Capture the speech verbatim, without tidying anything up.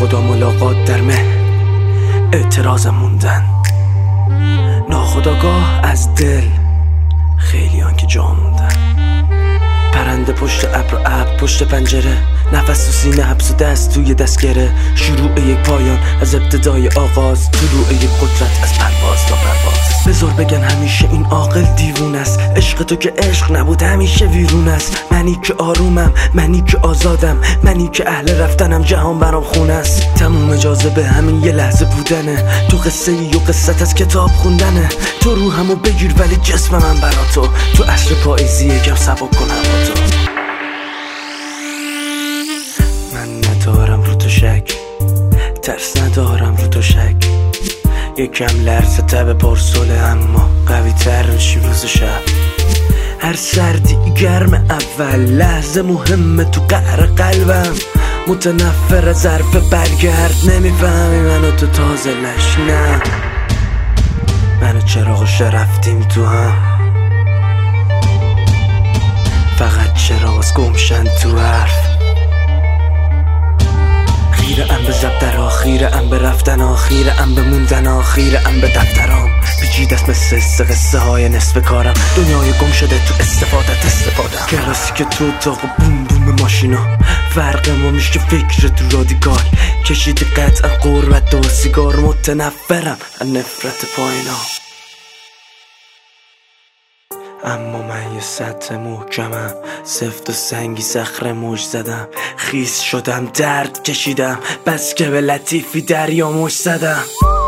ناخدا ملاقات در مه اعتراضم موندن، ناخداگاه از دل خیلیان که جا موندن. پرنده پشت ابر و ابر پشت پنجره، نفس تو سینه حبس و دست توی دستگره. شروع یک پایان از ابتدای آغاز، طلوع یک قدرت از پرواز تا پرواز. بذار بگن همیشه این عاقل دیوون است، عشق تو که عشق نبود همیشه ویرون است. منی که آرومم، منی که آزادم، منی که اهل رفتنم، جهان برام خونه است. تموم جاذبه همین یه لحظه بودنه، تو قصه ای و قصت از کتاب خوندنه. تو روحمو بگیر ولی جسم من برا تو، تو عصر پاییزی یکم سبک کن هوا تو. من ندارم رو تو شک، ترس ندارم رو تو شک. یکم لرزه تب پرسوله اما قوی تر میشیم روز و شب. هر سردی گرم اول لحظه مهمه تو قهر قلبم. متنفر از حرف برگرد، نمیفهمی منو تو تازه لش. نه منو چراغش رفتیم تو هم، فقط چراغ گمشن تو حرف. خیره ام به زبدر آخیره ام به رفتن آخیره ام به موندن آخیره ام به دفترام. پیچیده است مثل قصه قصه های نصف کارم، دنیای گم شده تو استفادت استفادم. کلاسی که تو اتاق بوم بوم ماشینا، فرق ما میشه فکر تو رادیکال. کشیدی قطعا قربت و سیگار، متنفرم از نفرت پایینا. اما من یه سطح محکمم، سفت و سنگی صخره موج زدم. خیس شدم درد کشیدم، بس که به لطیفی دریا موج زدم.